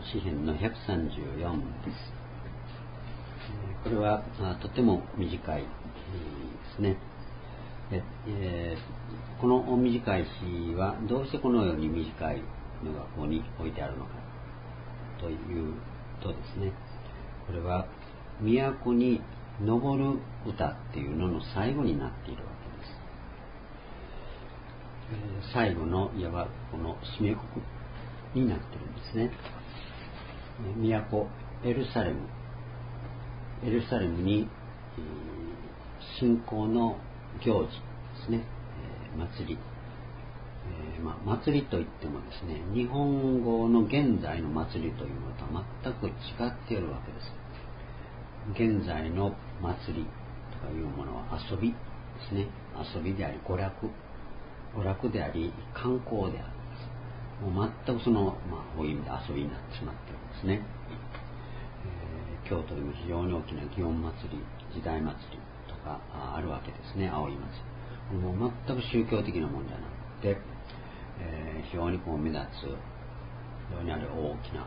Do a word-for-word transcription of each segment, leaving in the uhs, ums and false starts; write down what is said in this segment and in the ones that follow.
詩編のひゃくさんじゅうよんです。これはとても短いですね。でえー、この短い詩はどうしてこのように短いのがここに置いてあるのかというとですね、これは都に登る歌っていうのの最後になっているわけです。えー、最後のいわばこの締めくくりになっているんですね。都エルサレムエルサレムに、えー、信仰の行事ですね、えー、祭り、えーまあ、祭りといってもですね、日本語の現在の祭りというのとは全く違っているわけです。現在の祭りとかいうものは遊びですね。遊びであり娯楽娯楽であり観光であるんです。もう全くその、まあ、大意味で遊びになってしまっているんですね。えー、京都でも非常に大きな祇園祭り、時代祭りとかあるわけですね。葵祭り、もう全く宗教的なものじゃなくて、えー、非常にこう目立つ非常にある大きな、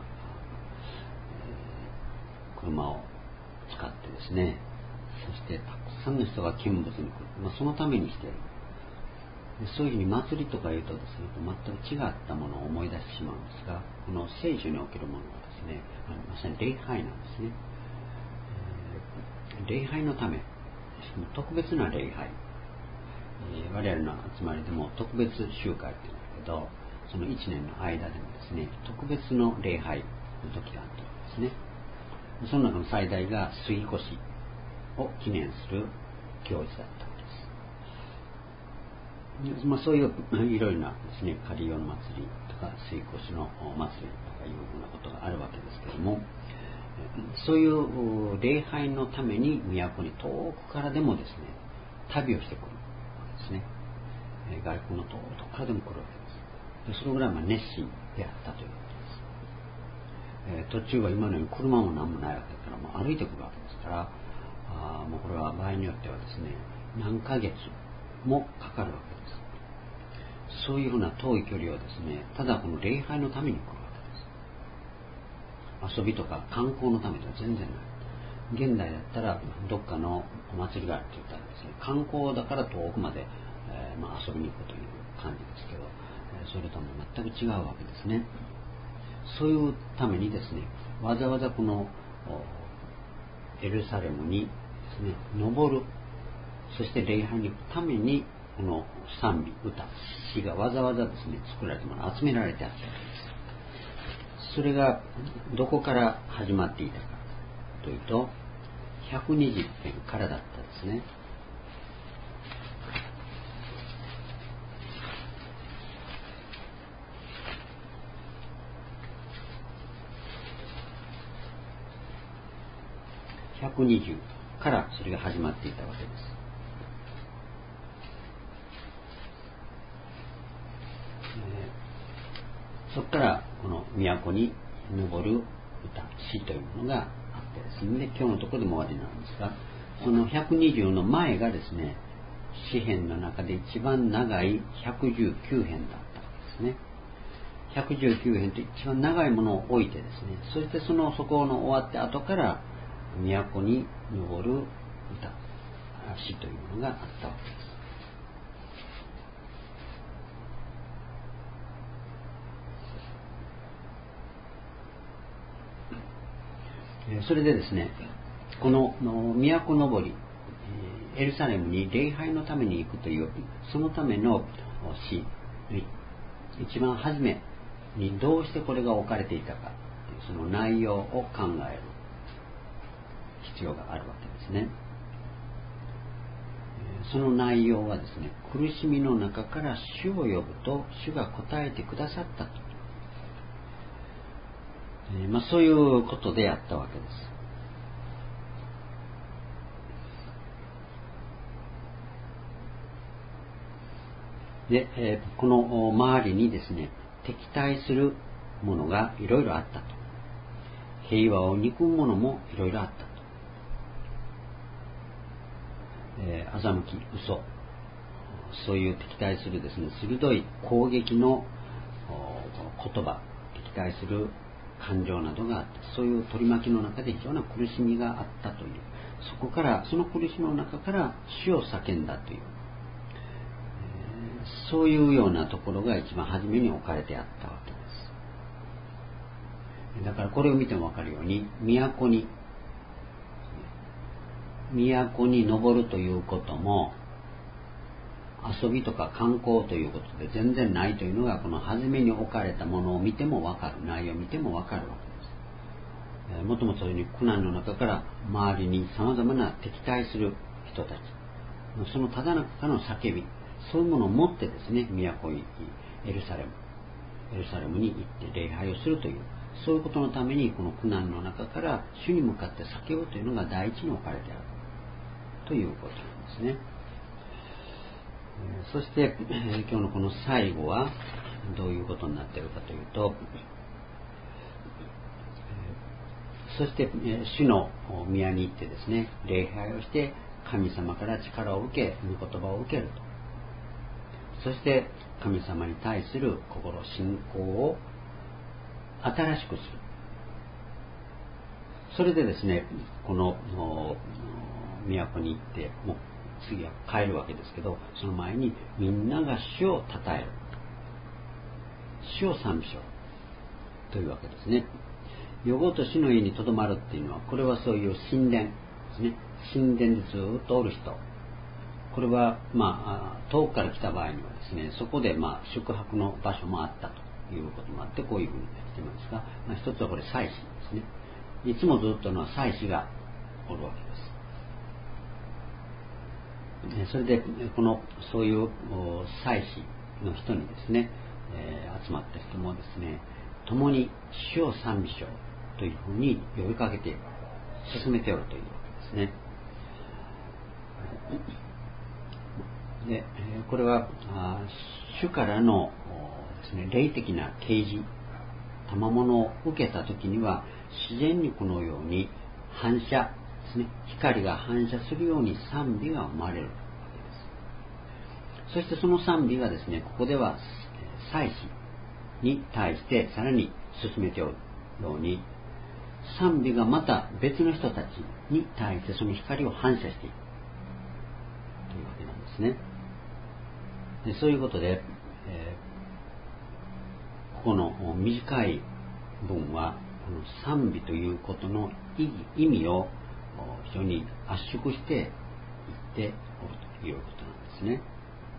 えー、車を使ってですね、そしてたくさんの人が見物に来る、まあ、そのためにしている。そういうふうに祭りとかいうとですね、全く違ったものを思い出してしまうんですが、この聖書におけるものはですね、まさに礼拝なんですね。えー、礼拝のため、特別な礼拝、えー、我々の集まりでも特別集会っていうんだけど、そのいちねんの間でもですね、特別の礼拝の時があったわけですね。その中の最大が杉越を記念する行事だったわけです。まあ、そういういろいろなですね、カリオの祭りとか杉越の祭りとかいうようなことがあるわけですけれども、そういう礼拝のために都に遠くからでもですね、旅をしてくるわけですね。外国の遠くからでも来るわけです。でそのぐらいまあ熱心であったということです。えー、途中は今のように車も何もないわけだから、もう歩いてくるわけですから、あもうこれは場合によってはですね、何ヶ月もかかるわけです。そういうふうな遠い距離をですね、ただこの礼拝のために来るわけです。遊びとか観光のためでは全然ない。現代だったらどっかのお祭りがあるって言ったらですね、観光だから遠くまで、えーまあ、遊びに行くという感じですけど、それとも全く違うわけですね。そういうためにですね、わざわざこのエルサレムにですね、登る、そして礼拝に行くためにこの賛美、歌、詩がわざわざですね、作られたもの、集められてあったわけです。それがどこから始まっていたかというと、ひゃくにじゅう編からだったですね。ひゃくにじゅうからそれが始まっていたわけです。えー、そこからこの都に登る歌、詩というものがあってですね、で今日のところでも終わりなんですが、そのひゃくにじゅうの前がですね、詩編の中で一番長いひゃくじゅうきゅう編だったわけですね。ひゃくじゅうきゅう編と一番長いものを置いてですね、そしてそのそこの終わって後から都に登る歌、詩というものがあったわけです。それでですね、この都登り、エルサレムに礼拝のために行くという、そのための詩、一番初めにどうしてこれが置かれていたかというその内容を考える必要があるわけですね。その内容はですね、苦しみの中から主を呼ぶと主が答えてくださったと、えーまあ、そういうことであったわけです。で、えー、この周りにですね、敵対するものがいろいろあったと、平和を憎むものもいろいろあったと、えー、欺き、嘘、そういう敵対するですね、鋭い攻撃の言葉、敵対する感情などがあって、そういう取り巻きの中で非常な苦しみがあったという、そこからその苦しみの中から死を叫んだという、えー、そういうようなところが一番初めに置かれてあったわけです。だからこれを見ても分かるように、都に都に登るということも遊びとか観光ということで全然ないというのが、この初めに置かれたものを見ても分かる、内容を見ても分かるわけです。もともとそういう苦難の中から周りにさまざまな敵対する人たち、そのただ中の叫び、そういうものを持ってですね、都にエルサレムエルサレムに行って礼拝をするという、そういうことのためにこの苦難の中から主に向かって叫ぶというのが第一に置かれてあるということなんですね。そして、えー、今日のこの最後はどういうことになっているかというと、そして、えー、主の宮に行ってですね、礼拝をして神様から力を受け、御言葉を受けると。そして神様に対する心、信仰を新しくする。それでですね、この都に行ってもう次は帰るわけですけど、その前にみんなが主を称える、主を賛美しようというわけですね。予後と主の家にとどまるっていうのは、これはそういう神殿ですね。神殿でずっとおる人、これはまあ遠くから来た場合にはですね、そこでまあ宿泊の場所もあったということもあって、こういうふうに来てますが、まあ、一つはこれ祭司ですね。いつもずっとのは祭司がおるわけです。それでこのそういう祭司の人にですね、えー、集まった人もですね、共に主を賛美しようというふうに呼びかけて進めておるというわけですね。でこれは主からのですね、霊的な啓示、賜物を受けた時には自然にこのように反射ですね、光が反射するように賛美が生まれるわけです。そしてその賛美がですね、ここでは祭司に対してさらに進めておるように、賛美がまた別の人たちに対してその光を反射していくというわけなんですね。でそういうことで、えー、ここの短い文はこの賛美ということの意義、意味を非常に圧縮していっておるということなんですね。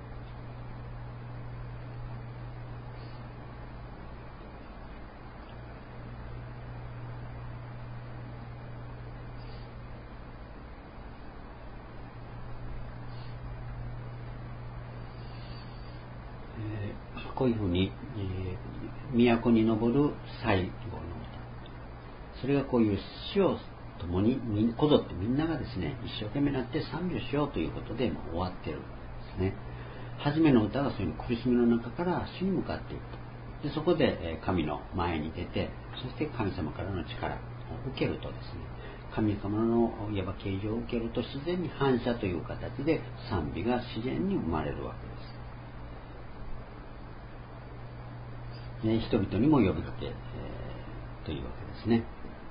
こういうふうに、えー、都に登る最後の歌、それがこういう死を共にこぞってみんながですね、一生懸命になって賛美をしようということでもう終わっているんですね。初めの歌がそういう苦しみの中から死に向かっていくと。でそこで神の前に出て、そして神様からの力を受けるとですね、神様のいわば啓示を受けると自然に反射という形で賛美が自然に生まれるわけです。ね、人々にも呼びかけ、えー、というわけですね。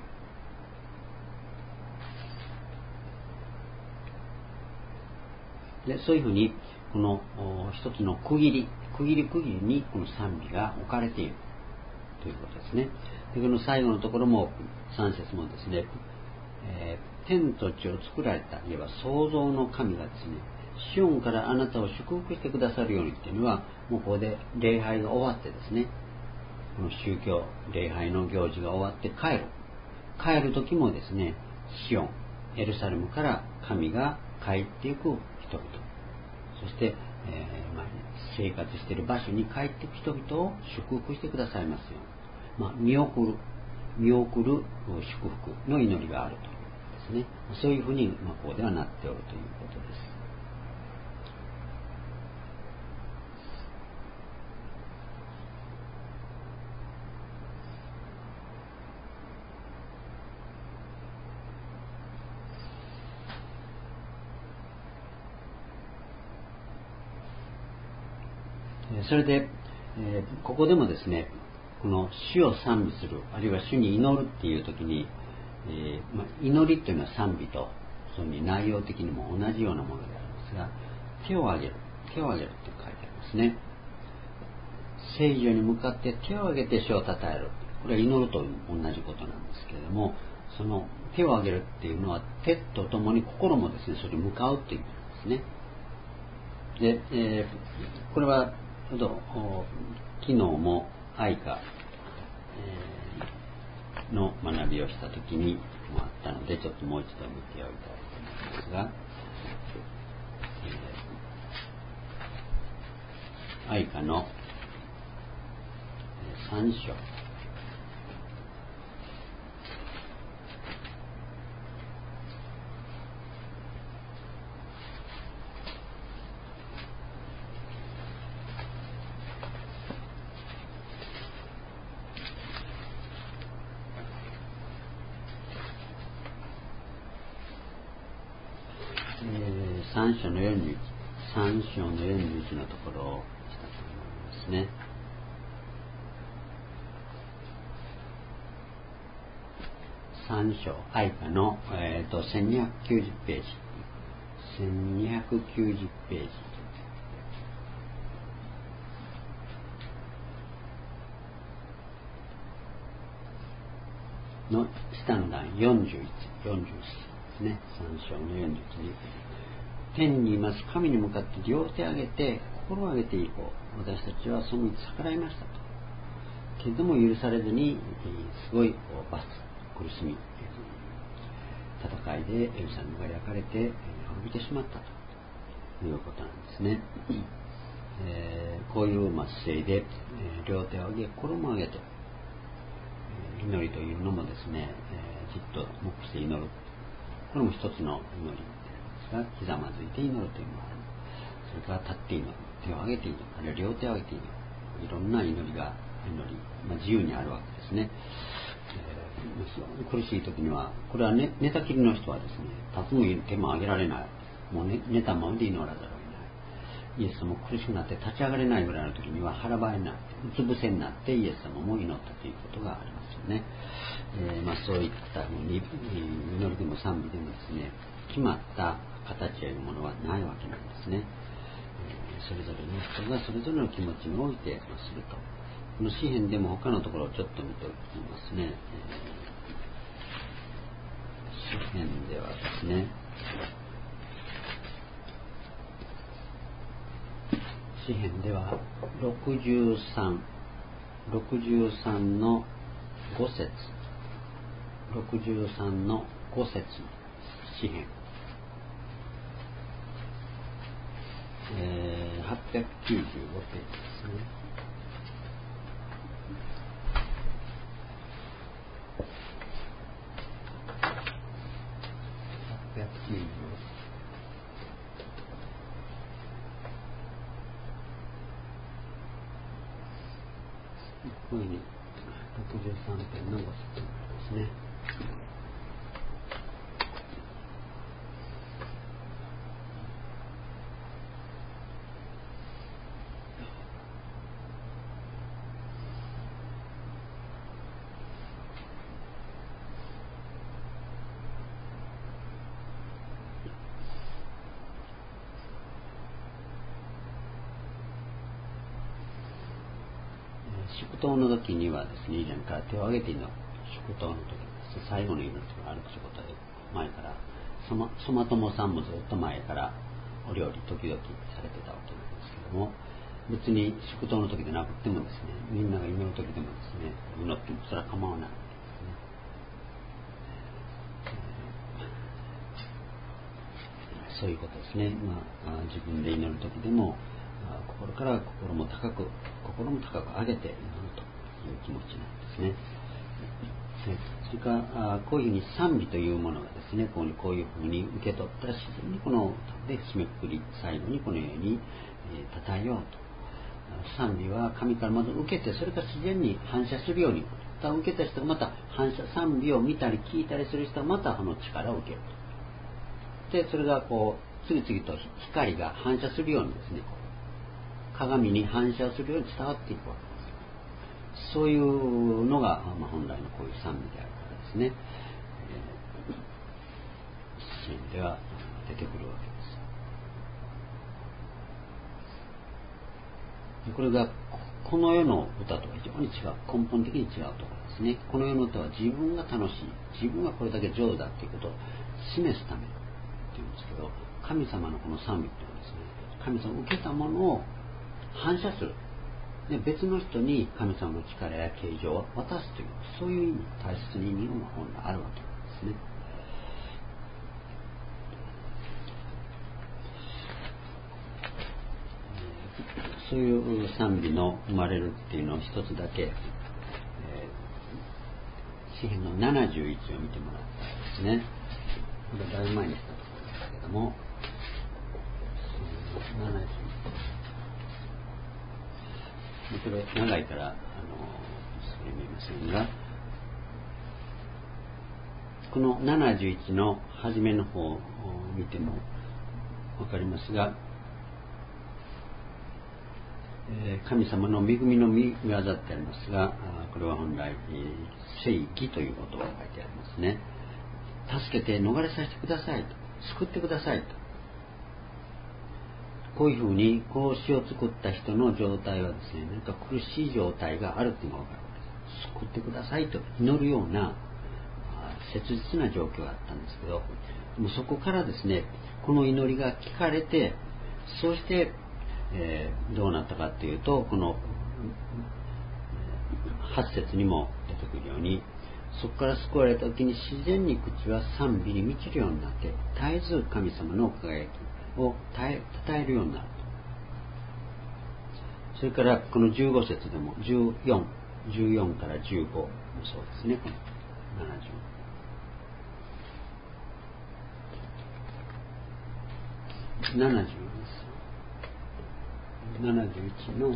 でそういうふうにこの一つの区切り区切り区切りにこの賛美が置かれているということですね。でこの最後のところもさん節もですね、えー、天と地を作られたいわば創造の神がですね、シオンからあなたを祝福してくださるようにっていうのは、もうここで礼拝が終わってですね、この宗教礼拝の行事が終わって帰る帰る時もですね、シオンエルサレムから神が帰っていく人々、そして、えーまあ、生活している場所に帰っていく人々を祝福してくださいますように、まあ、見送る見送る祝福の祈りがあるというですね、そういうふうに、まあ、ここではなっておるということです。それで、えー、ここでもですね、 この主を賛美する、あるいは主に祈るっていう時に、えーまあ、祈りというのは賛美とその内容的にも同じようなものであるんですが、手を挙げる手を挙げるって書いてありますね。聖女に向かって手を挙げて主を称える、これは祈ると同じことなんですけれども、その手を挙げるっていうのは手とともに心もですね、それに向かうっていうことですね。で、えー、これはちょっと昨日も愛歌、えー、の学びをした時にもあったので、ちょっともう一度見ておきたいと思いますが、えー、愛歌の三章三章のよんじゅういち、三章のよんじゅういちのところをしたと思いますね。三章愛歌の、えー、とせんにひゃくきゅうじゅうページ、せんにひゃくきゅうじゅうページの下の段よんじゅういち、よんじゅういちですね。三章のよんじゅういちに、天にいます神に向かって両手を挙げて心を挙げていこう。私たちはその道逆らいましたと。けれども許されずに、すごい罰、苦しみ、戦いでエルサレムが焼かれて滅びてしまったということなんですね。えー、こういう、まあ、姿勢で、えー、両手を上げ心も上げて、えー、祈りというのもですね、えー、じっと黙して祈る、これも一つの祈りですが、ひざまずいて祈るというのがある。それから立って祈る、手を上げて祈る、あるいは両手を上げて祈る、いろんな祈りが祈り、まあ、自由にあるわけですね。えー、苦しい時には、これは、ね、寝たきりの人はですね、立つも手も上げられない、もう、ね、寝たままで祈らざるを得ない。イエス様も苦しくなって立ち上がれないぐらいの時には腹ばいになってうつ伏せになってイエス様も祈ったということがありますよね。えーまあ、そういったふうに祈りでも賛美でもですね、決まった形やいうものはないわけなんですね。えー、それぞれの人がそれぞれの気持ちにおいてすると。この詩篇でも他のところをちょっと見ておきますね。えー、詩篇ではですね、詩篇ではろくじゅうさん、ろくじゅうさんのご節、ろくじゅうさんのご節、詩篇、えー、はっぴゃくきゅうじゅうごページですね。はっぴゃくきゅうじゅうこういうふうにろくじゅうさんぺんのご節ですね。祝祷の時にはですね、以前から手を挙げて祈る。祝祷の時です。最後の祈りとか歩く仕事で前から、そま、そまともさんもずっと前からお料理時々されてたわけなんですけども、別に祝祷の時でなくてもですね、みんなが祈る時でもですね、祈ってもそれは構わないわけですね。そういうことですね。まあ、自分で祈る時でも心から心も高く心も高く上げて祈るという気持ちなんですね。それからこういうふうに賛美というものがですね、こういうこういうふうに受け取ったら自然にこので締めくくり最後にこのように称えようと。賛美は神からまず受けて、それから自然に反射するように、受けた人がまた反射、賛美を見たり聞いたりする人はまたこの力を受けると。でそれがこう次々と光が反射するようにですね、鏡に反射するように伝わっていくわけでそういうのが、まあ、本来のこういう賛美であるからですね、えー、詩では出てくるわけです。これがこの世の歌とは非常に違う、根本的に違うところですね。この世の歌は自分が楽しい、自分がこれだけ上手だということを示すためっていうんですけど、神様のこの賛美っていうのはですね、神様が受けたものを反射する、で別の人に神様の力や形状を渡すという、そういう意味、大切な意味が本来あるわけですね。そういう賛美の生まれるっていうのを一つだけ、えー、詩編のななじゅういちを見てもらったらですね、これだいぶ前にしたところですけども、ななじゅういち、これ長いからあのそれ見えませんが、このななじゅういちの初めの方を見ても分かりますが、神様の恵みの御業ってありますが、これは本来正義ということが書いてありますね。助けて逃れさせてくださいと、救ってくださいと、こういうふうにこう詩を作った人の状態はですね、何か苦しい状態があるというのが分かるわけです。救ってくださいと祈るような切実な状況があったんですけど、もうそこからですね、この祈りが聞かれて、そしてえー、どうなったかというと、このはち節にも出てくるように、そこから救われた時に自然に口は賛美に満ちるようになって、絶えず神様の輝きを称えるようになると。それからこのじゅうご節でもじゅうよん、じゅうよんからじゅうごもそうですね。このななじゅうななじゅうななじゅういちの、うん、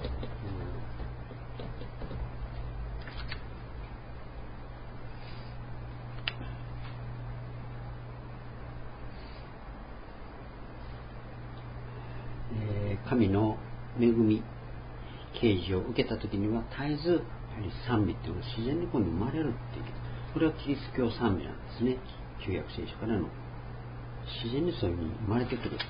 えー、神の恵み啓示を受けた時には絶えずやはり賛美っていうのが自然にここに生まれるっていう、これはキリスト教賛美なんですね。旧約聖書からの自然にそういうふうに生まれてくる。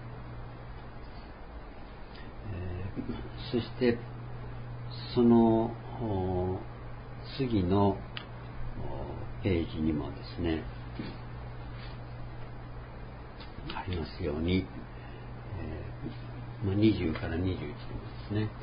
そしてその次のページにもですねありますように、えー、にじゅうからにじゅういちですね、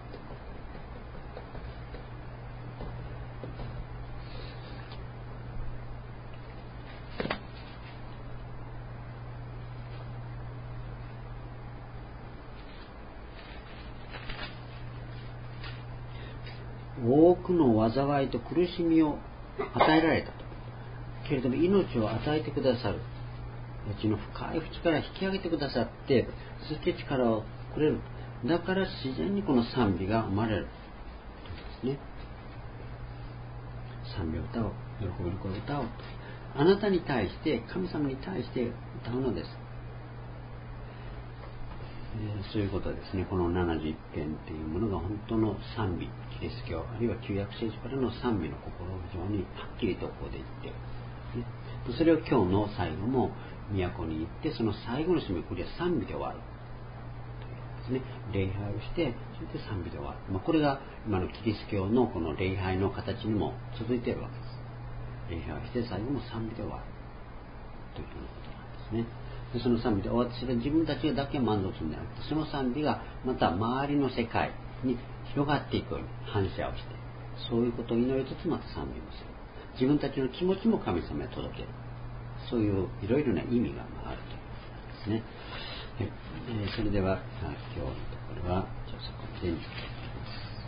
多くの災いと苦しみを与えられたと、けれども命を与えてくださる、うちの深い淵から引き上げてくださって、そして力をくれる。だから自然にこの賛美が生まれるというですね。賛美を歌おう、喜びの声を歌おうと、あなたに対して、神様に対して歌うのです。えー、そういうことはですね、このななじゅういっけんというものが本当の賛美、キリスト教あるいは旧約聖書からの賛美の心を非常にはっきりとここで言っている、ね、それを今日の最後も都に行って、その最後の締めくくりは賛美で終わるというですね。礼拝をして、そして賛美で終わる、まあ、これが今のキリスト教のこの礼拝の形にも続いているわけです。礼拝をして最後も賛美で終わるというようなことなんですね。でその賛美で終わって、それ自分たちだけ満足するんじゃなくて、その賛美がまた周りの世界に広がっていくように反射をして、そういうことを祈りつつまた賛美をする。自分たちの気持ちも神様へ届ける。そういういろいろな意味があるということですね。はい、えー、それでは今日のところはちょっとそこまでに。